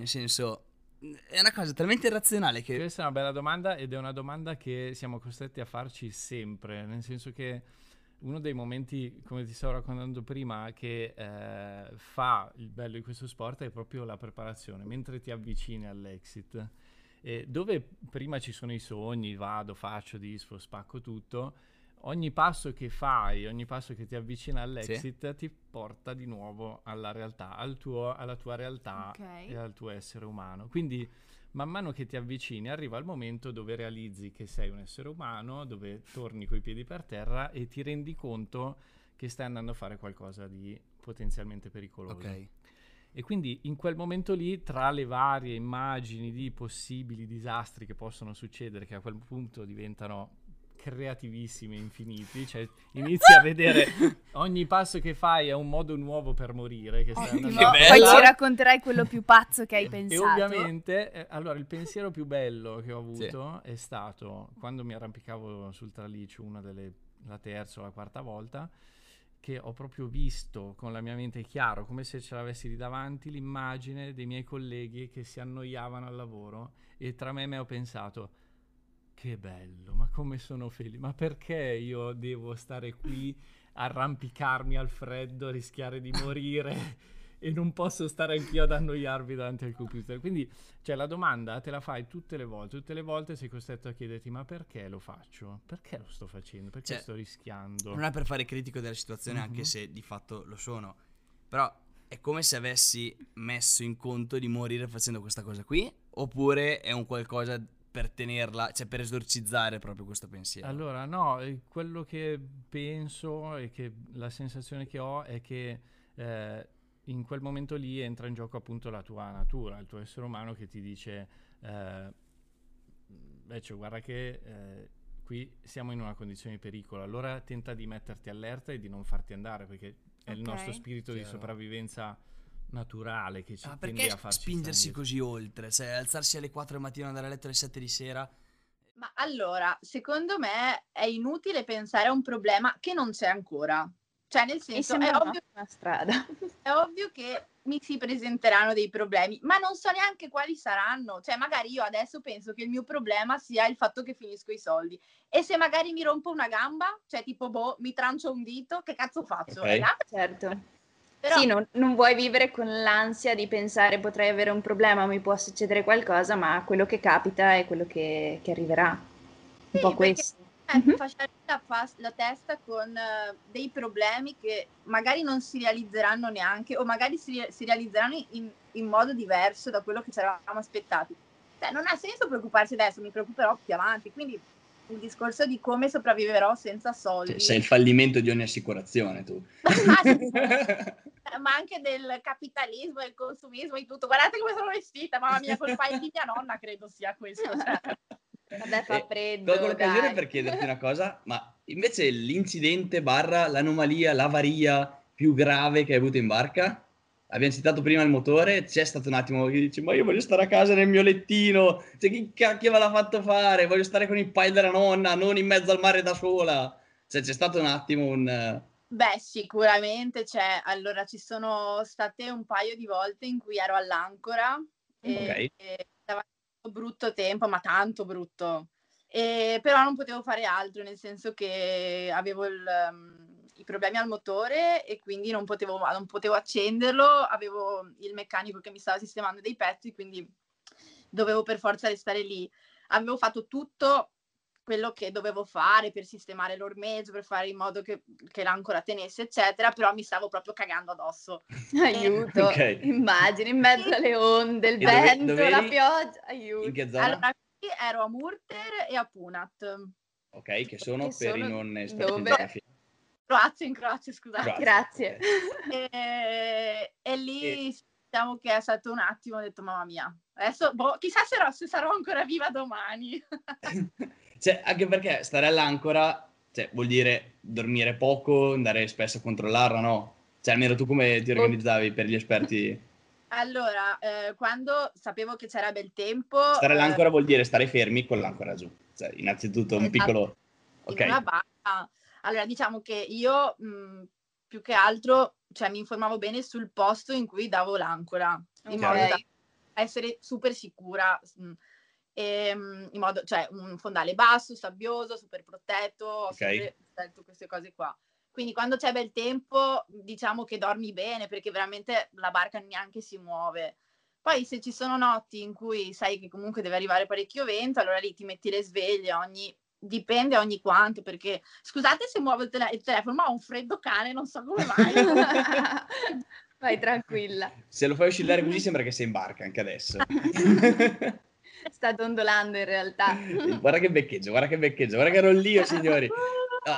nel senso, è una cosa talmente irrazionale che... Questa è una bella domanda ed è una domanda che siamo costretti a farci sempre, nel senso che uno dei momenti, come ti stavo raccontando prima, che fa il bello di questo sport è proprio la preparazione, mentre ti avvicini all'exit. Dove prima ci sono i sogni, vado, faccio, disfo, spacco tutto, ogni passo che fai, ogni passo che ti avvicina all'exit ti porta di nuovo alla realtà, alla tua realtà e al tuo essere umano. Quindi man mano che ti avvicini arriva il momento dove realizzi che sei un essere umano, dove torni coi piedi per terra e ti rendi conto che stai andando a fare qualcosa di potenzialmente pericoloso. Ok. E quindi in quel momento lì, tra le varie immagini di possibili disastri che possono succedere, che a quel punto diventano creativissimi, infiniti, cioè inizi a vedere ogni passo che fai è un modo nuovo per morire, che stai andando a Poi ci racconterai quello più pazzo che hai pensato. E ovviamente, allora, il pensiero più bello che ho avuto è stato quando mi arrampicavo sul traliccio, la terza o la quarta volta, che ho proprio visto con la mia mente chiaro, come se ce l'avessi lì davanti, l'immagine dei miei colleghi che si annoiavano al lavoro e tra me e me ho pensato: che bello, ma come sono felice, ma perché io devo stare qui, arrampicarmi al freddo, rischiare di morire e non posso stare anch'io ad annoiarmi davanti al computer? Quindi, cioè, la domanda te la fai tutte le volte sei costretto a chiederti: ma perché lo faccio? Perché lo sto facendo? Perché sto rischiando? Non è per fare critico della situazione, anche se di fatto lo sono, però è come se avessi messo in conto di morire facendo questa cosa qui, oppure è un qualcosa per tenerla, cioè per esorcizzare proprio questo pensiero? Allora, no, quello che penso e che la sensazione che ho è che in quel momento lì entra in gioco appunto la tua natura, il tuo essere umano che ti dice cioè, guarda che qui siamo in una condizione di pericolo, allora tenta di metterti allerta e di non farti andare, perché è il nostro spirito di sopravvivenza naturale che ci tende a farci spingersi così oltre, cioè alzarsi alle 4 del mattino, andare a letto alle 7 di sera? Ma allora, secondo me è inutile pensare a un problema che non c'è ancora. Cioè, nel senso, è ovvio, una strada. è ovvio che mi si presenteranno dei problemi, ma non so neanche quali saranno. Cioè, magari io adesso penso che il mio problema sia il fatto che finisco i soldi. E se magari mi rompo una gamba, cioè tipo, mi trancio un dito, che cazzo faccio? Certo. Però, sì, non vuoi vivere con l'ansia di pensare potrei avere un problema, mi può succedere qualcosa, ma quello che capita è quello che arriverà. Un po' questo. Mi fa la testa con dei problemi che magari non si realizzeranno neanche, o magari si realizzeranno in modo diverso da quello che ci eravamo aspettati. Cioè, non ha senso preoccuparsi adesso, mi preoccuperò più avanti. Quindi il discorso di come sopravviverò senza soldi. Cioè, sei il fallimento di ogni assicurazione, tu. Ma anche del capitalismo, del consumismo e tutto. Guardate come sono vestita, mamma mia, col paio di mia nonna credo sia questo. Cioè. Vabbè, fa freddo. Colgo l'occasione per chiederti una cosa, ma invece l'incidente / l'anomalia, l'avaria più grave che hai avuto in barca? Abbiamo citato prima il motore, c'è stato un attimo che dici: ma io voglio stare a casa nel mio lettino, cioè chi cacchio me l'ha fatto fare? Voglio stare con il pai della nonna, non in mezzo al mare da sola. Cioè c'è stato un attimo un... Beh, sicuramente c'è. Allora, ci sono state un paio di volte in cui ero all'ancora e stava un brutto tempo, ma tanto brutto. Però non potevo fare altro, nel senso che avevo i problemi al motore e quindi non potevo accenderlo, avevo il meccanico che mi stava sistemando dei pezzi, quindi dovevo per forza restare lì. Avevo fatto tutto quello che dovevo fare per sistemare l'ormeggio, per fare in modo che l'ancora tenesse, eccetera, però mi stavo proprio cagando addosso. Aiuto, immagini, in mezzo alle onde, il vento, la pioggia, aiuto. In che zona? Allora, qui ero a Murter e a Punat. Ok, che sono per i non esperti in dove? geografia. In Croazia, scusate. Grazie. E lì diciamo che è stato un attimo, ho detto mamma mia, adesso chissà se sarò ancora viva domani. Cioè, anche perché stare all'ancora, cioè, vuol dire dormire poco, andare spesso a controllarla, no? Cioè, almeno tu come ti organizzavi per gli esperti? Allora, quando sapevo che c'era bel tempo... Stare all'ancora vuol dire stare fermi con l'ancora giù. Cioè, innanzitutto un piccolo... In una barca. Allora, diciamo che io più che altro, cioè, mi informavo bene sul posto in cui davo l'ancora. In modo da essere super sicura, in modo, cioè un fondale basso, sabbioso, super protetto, ho sempre scelto queste cose qua. Quindi quando c'è bel tempo, diciamo che dormi bene, perché veramente la barca neanche si muove. Poi se ci sono notti in cui sai che comunque deve arrivare parecchio vento, allora lì ti metti le sveglie dipende ogni quanto, perché scusate se muovo il telefono, ma ho un freddo cane, non so come mai. Vai tranquilla. Se lo fai oscillare così sembra che sei in barca anche adesso. Sta dondolando in realtà. Guarda che beccheggio, guarda che ero lì, signori. No,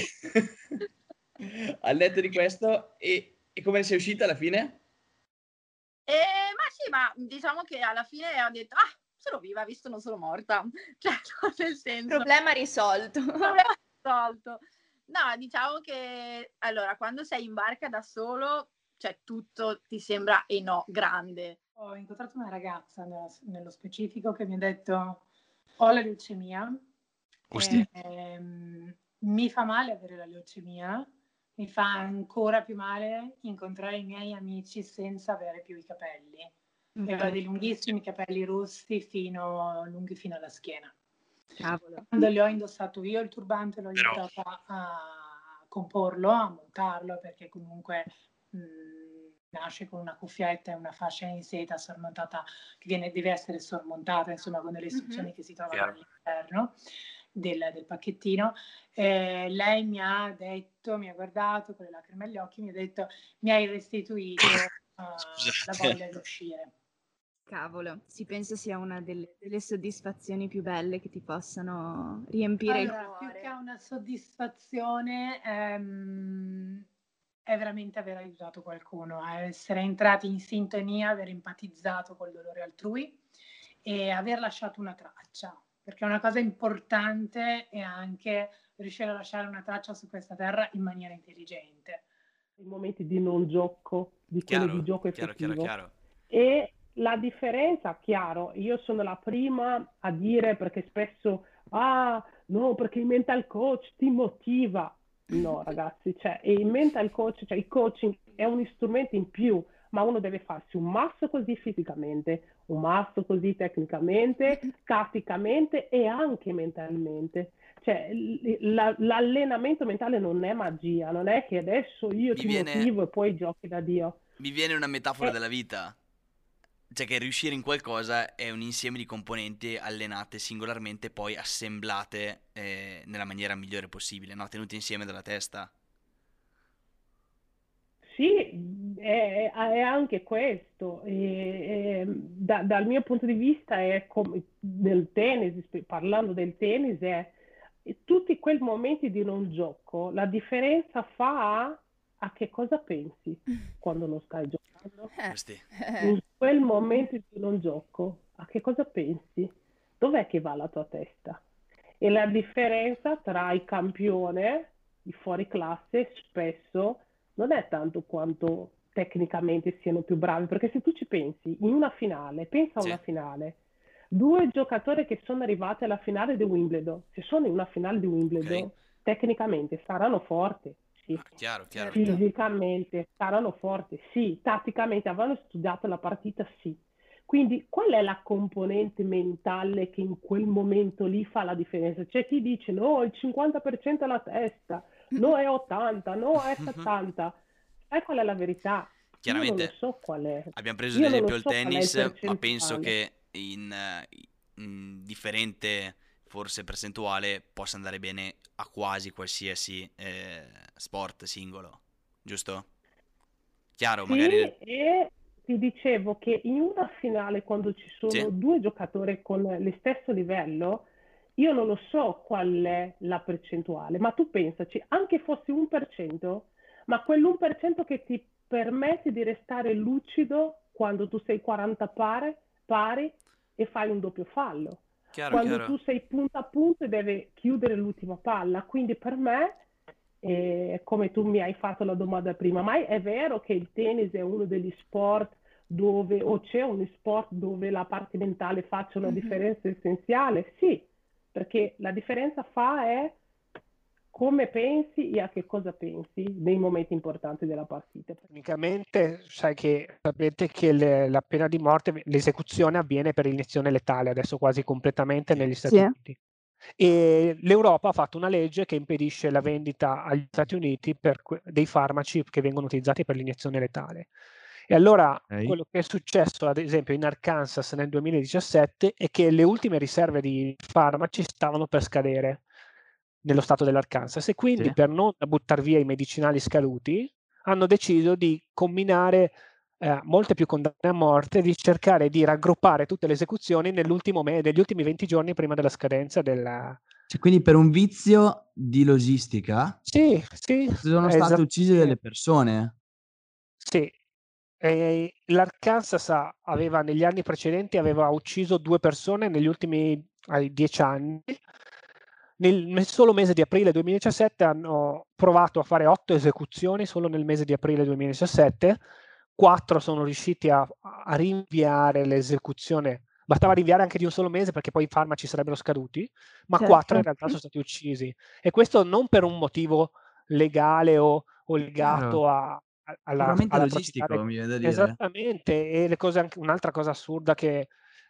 al netto di questo, e come ne sei uscita alla fine? Ma sì, ma diciamo che alla fine ho detto, sono viva, visto non sono morta. Cioè, nel senso... Problema risolto. Problema risolto. No, diciamo che, allora, quando sei in barca da solo, cioè tutto ti sembra grande. Ho incontrato una ragazza nello specifico che mi ha detto: ho la leucemia, mi fa male avere la leucemia, mi fa ancora più male incontrare i miei amici senza avere più i capelli. Aveva dei lunghissimi capelli rossi lunghi fino alla schiena. Cavolo. Quando li ho indossato io il turbante, l'ho aiutata a comporlo, a montarlo, perché comunque nasce con una cuffietta e una fascia in seta sormontata, che deve essere sormontata, insomma, con delle istruzioni che si trovano all'interno del pacchettino. Lei mi ha guardato con le lacrime agli occhi, mi ha detto: mi hai restituito la voglia di uscire. Cavolo, si pensa sia una delle soddisfazioni più belle che ti possano riempire il cuore. Più che una soddisfazione è veramente aver aiutato qualcuno, essere entrati in sintonia, aver empatizzato col dolore altrui e aver lasciato una traccia, perché una cosa importante è anche riuscire a lasciare una traccia su questa terra in maniera intelligente. I momenti di non gioco, di quelli di gioco effettivo. Chiaro. E la differenza, chiaro, io sono la prima a dire, perché spesso, no, perché il mental coach ti motiva. No, ragazzi, cioè, il mental coach, cioè il coaching è un strumento in più, ma uno deve farsi un masso così fisicamente, un masso così tecnicamente, tatticamente e anche mentalmente. Cioè, l'allenamento mentale non è magia, non è che adesso io ti motivo e poi giochi da Dio. Mi viene una metafora della vita. Cioè che riuscire in qualcosa è un insieme di componenti allenate singolarmente, poi assemblate nella maniera migliore possibile, no? Tenute insieme dalla testa. Sì, è anche questo. Dal mio punto di vista è come nel tennis, parlando del tennis, è tutti quei momenti di non gioco. La differenza fa a che cosa pensi quando non stai giocando. In quel momento di non gioco, a che cosa pensi? Dov'è che va la tua testa? E la differenza tra il campione, i fuori classe, spesso non è tanto quanto tecnicamente siano più bravi, perché se tu ci pensi, in una finale, pensa a una finale, due giocatori che sono arrivati alla finale di Wimbledon, se sono in una finale di Wimbledon, tecnicamente saranno forti. Sì. Chiaro. Fisicamente saranno forti, sì, tatticamente avranno studiato la partita, sì. Quindi qual è la componente mentale che in quel momento lì fa la differenza? C'è chi dice no, il 50% è la testa, no è 80, no è 70. Sai qual è la verità? Chiaramente io non lo so qual è. Abbiamo preso ad esempio il tennis, ma penso che in differente forse percentuale possa andare bene a quasi qualsiasi sport singolo, giusto? Chiaro, sì, magari... E ti dicevo che in una finale, quando ci sono due giocatori con lo stesso livello, io non lo so qual è la percentuale, ma tu pensaci, anche fosse 1%, ma quell'1% che ti permette di restare lucido quando tu sei 40 pari e fai un doppio fallo. Quando tu sei punto a punto e devi chiudere l'ultima palla. Quindi per me, come tu mi hai fatto la domanda prima, ma è vero che il tennis è uno degli sport dove, o c'è uno sport dove la parte mentale faccia una differenza essenziale? Sì, perché la differenza è come pensi e a che cosa pensi nei momenti importanti della partita. Tecnicamente sapete che la pena di morte, l'esecuzione avviene per iniezione letale adesso quasi completamente negli Stati Uniti. E l'Europa ha fatto una legge che impedisce la vendita agli Stati Uniti dei farmaci che vengono utilizzati per l'iniezione letale. E allora quello che è successo ad esempio in Arkansas nel 2017 è che le ultime riserve di farmaci stavano per scadere nello stato dell'Arkansas e quindi per non buttare via i medicinali scaduti hanno deciso di combinare molte più condanne a morte, di cercare di raggruppare tutte le esecuzioni negli ultimi 20 giorni prima della scadenza della... Cioè, quindi per un vizio di logistica sì, sono state uccise delle persone. Sì. L'Arkansas negli anni precedenti aveva ucciso 2 persone negli ultimi 10 anni. Nel solo mese di aprile 2017 hanno provato a fare 8 esecuzioni solo nel mese di aprile 2017. 4 sono riusciti a rinviare l'esecuzione. Bastava rinviare anche di un solo mese perché poi i farmaci sarebbero scaduti, ma 4 in realtà sono stati uccisi. E questo non per un motivo legale o legato alla logistico, mi viene da dire. Esattamente. E un'altra cosa assurda che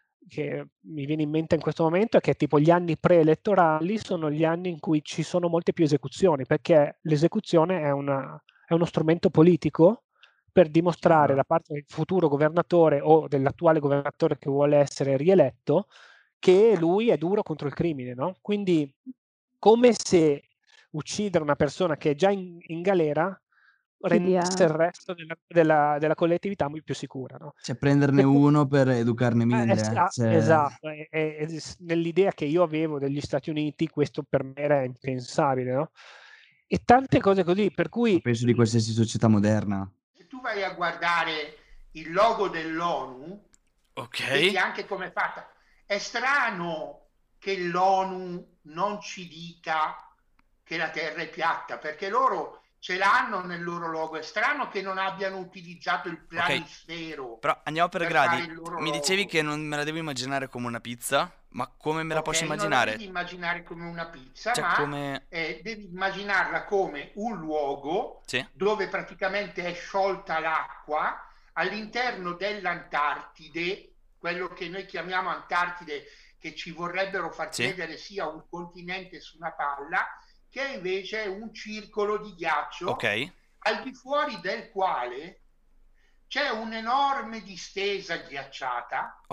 mi viene in mente in questo momento è che tipo gli anni preelettorali sono gli anni in cui ci sono molte più esecuzioni, perché l'esecuzione è uno strumento politico per dimostrare da parte del futuro governatore o dell'attuale governatore che vuole essere rieletto che lui è duro contro il crimine, no? Quindi come se uccidere una persona che è già in galera rendesse il resto della collettività più sicura, no? Cioè prenderne uno per educarne 1000. Esatto, nell'idea che io avevo degli Stati Uniti questo per me era impensabile, no? E tante cose così, per cui... Penso di qualsiasi società moderna. Se tu vai a guardare il logo dell'ONU, vedi anche come è fatta. È strano che l'ONU non ci dica che la Terra è piatta, perché loro ce l'hanno nel loro logo. È strano che non abbiano utilizzato il planisfero. Però andiamo per gradi. Mi dicevi che non me la devo immaginare come una pizza, ma come me la posso immaginare? Non la devi immaginare come una pizza, cioè, ma devi immaginarla come un luogo dove praticamente è sciolta l'acqua all'interno dell'Antartide, quello che noi chiamiamo Antartide, che ci vorrebbero far credere sia un continente su una palla, che invece è un circolo di ghiaccio al di fuori del quale c'è un'enorme distesa ghiacciata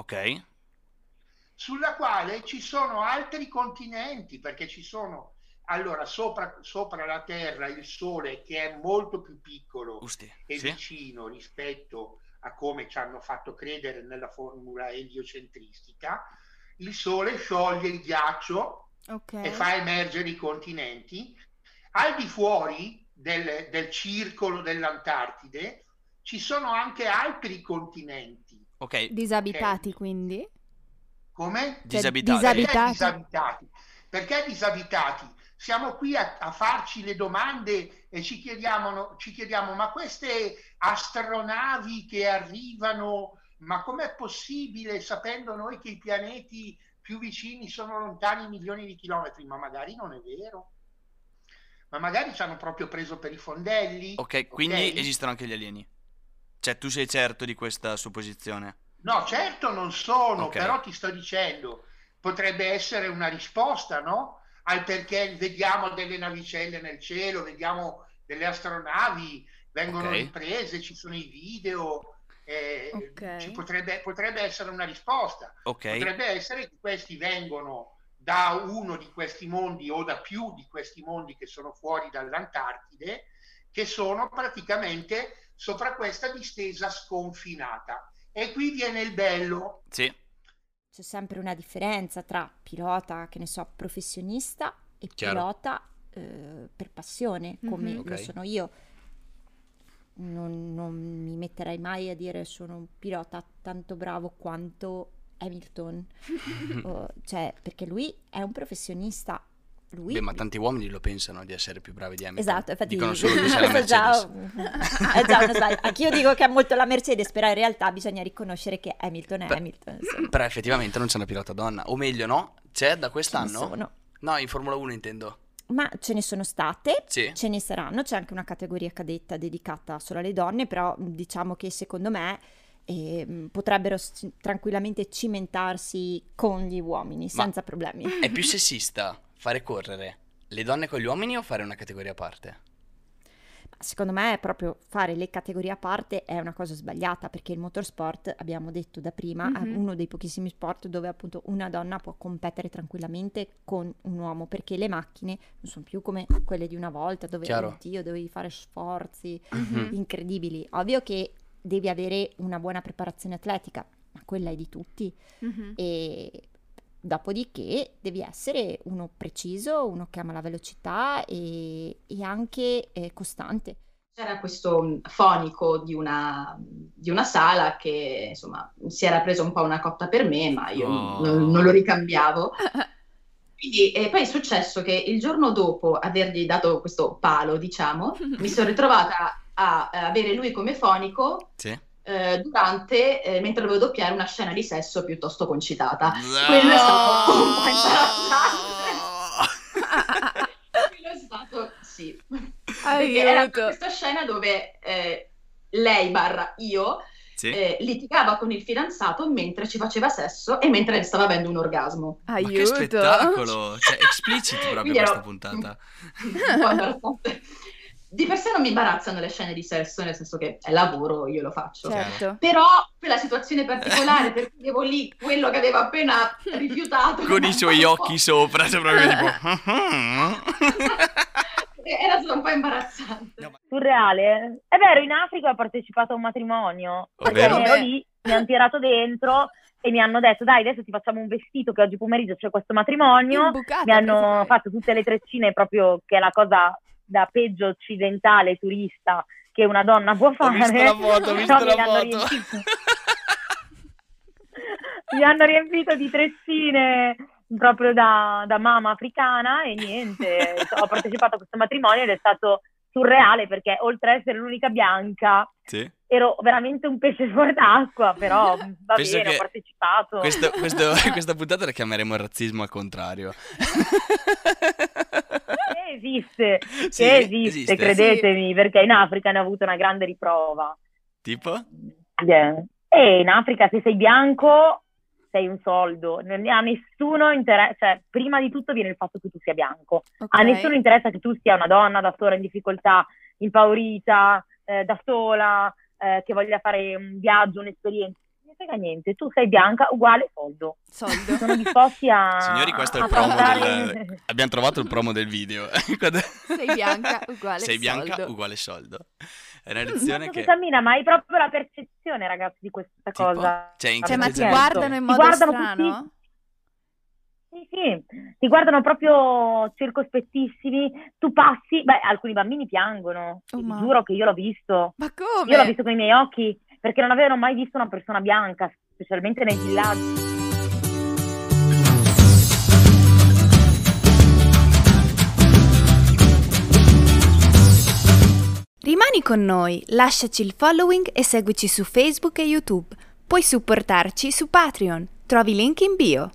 sulla quale ci sono altri continenti, perché ci sono sopra la Terra il Sole, che è molto più piccolo e vicino rispetto a come ci hanno fatto credere nella formula eliocentristica. Il Sole scioglie il ghiaccio e fa emergere i continenti. Al di fuori del circolo dell'Antartide ci sono anche altri continenti. Disabitati, quindi? Come? Disabitati. Perché disabitati? Siamo qui a farci le domande e ci chiediamo, ma queste astronavi che arrivano, ma com'è possibile, sapendo noi che i pianeti più vicini sono lontani milioni di chilometri? Ma magari non è vero. Ma magari ci hanno proprio preso per i fondelli. Quindi esistono anche gli alieni. Cioè, tu sei certo di questa supposizione? No, certo non sono, però ti sto dicendo, potrebbe essere una risposta, no? Al perché vediamo delle navicelle nel cielo, vediamo delle astronavi, vengono riprese, ci sono i video. Ci potrebbe essere una risposta. Potrebbe essere che questi vengono da uno di questi mondi o da più di questi mondi che sono fuori dall'Antartide, che sono praticamente sopra questa distesa sconfinata. E qui viene il bello. C'è sempre una differenza tra pilota, che ne so, professionista e pilota per passione, come lo sono io. Non mi metterei mai a dire sono un pilota tanto bravo quanto Hamilton, cioè, perché lui è un professionista. Ma tanti uomini lo pensano di essere più bravi di Hamilton. Esatto, infatti dicono solo che sia la Mercedes. È già uno sbaglio. Anch'io dico che è molto la Mercedes, però in realtà bisogna riconoscere che Hamilton è Hamilton. Però effettivamente non c'è una pilota donna, o meglio no? C'è da quest'anno? No, in Formula 1 intendo. Ma ce ne sono state, Sì. ce ne saranno, c'è anche una categoria cadetta dedicata solo alle donne, però diciamo che secondo me potrebbero tranquillamente cimentarsi con gli uomini senza problemi. È più sessista fare correre le donne con gli uomini o fare una categoria a parte? Secondo me proprio fare le categorie a parte è una cosa sbagliata, perché il motorsport, abbiamo detto da prima, è uno dei pochissimi sport dove appunto una donna può competere tranquillamente con un uomo, perché le macchine non sono più come quelle di una volta dove oddio, dovevi fare sforzi incredibili. Ovvio che devi avere una buona preparazione atletica, ma quella è di tutti, e dopodiché devi essere uno preciso, uno che ama la velocità e anche costante. C'era questo fonico di una sala che insomma si era preso un po' una cotta per me, ma io non lo ricambiavo. Quindi, poi è successo che il giorno dopo avergli dato questo palo, diciamo, mi sono ritrovata a avere lui come fonico. Sì. Durante, mentre dovevo doppiare una scena di sesso piuttosto concitata. Quello è stato un po' imbarazzante. Quello è stato, sì. Perché era questa scena dove lei / io litigava con il fidanzato mentre ci faceva sesso e mentre stava avendo un orgasmo. Ma che spettacolo! Cioè, explicit proprio questa puntata. Un po' imbarazzante. Di per sé non mi imbarazzano le scene di sesso, nel senso che è lavoro, io lo faccio. Certo. Però quella situazione particolare, perché avevo lì quello che aveva appena rifiutato. Con i suoi occhi sopra, cioè proprio tipo... Era stato un po' imbarazzante. Surreale. È vero, in Africa ho partecipato a un matrimonio. Perché ero lì, mi hanno tirato dentro e mi hanno detto dai, adesso ti facciamo un vestito che oggi pomeriggio c'è questo matrimonio. Mi hanno fatto tutte le treccine, proprio che è la cosa da peggio occidentale turista che una donna può fare. Ho visto la foto. Mi hanno riempito di treccine proprio da mamma africana e niente, ho partecipato a questo matrimonio ed è stato surreale perché oltre ad essere l'unica bianca ero veramente un pesce fuori d'acqua, però va bene, ho partecipato. Questa puntata la chiameremo il razzismo al contrario. Esiste, credetemi, perché in Africa ne ho avuto una grande riprova. Tipo? E in Africa se sei bianco sei un soldo, non a nessuno interessa, cioè prima di tutto viene il fatto che tu sia bianco, a nessuno interessa che tu sia una donna da sola in difficoltà, impaurita, da sola, che voglia fare un viaggio, un'esperienza. Non frega niente, tu sei bianca, uguale soldo. Sono disposti a... Signori, questo è il promo abbiamo trovato il promo del video. Sei bianca uguale sei bianca soldo. Uguale soldo. È una lezione che... Cammina, ma hai proprio la percezione, ragazzi, di questa cosa. Cioè, ma ti guardano in modo strano? Tutti... Sì, ti guardano proprio circospettissimi, tu passi, alcuni bambini piangono, ti giuro che io l'ho visto. Ma come? Io l'ho visto con i miei occhi, perché non avevano mai visto una persona bianca, specialmente nei villaggi. Rimani con noi, lasciaci il following e seguici su Facebook e YouTube. Puoi supportarci su Patreon. Trovi link in bio.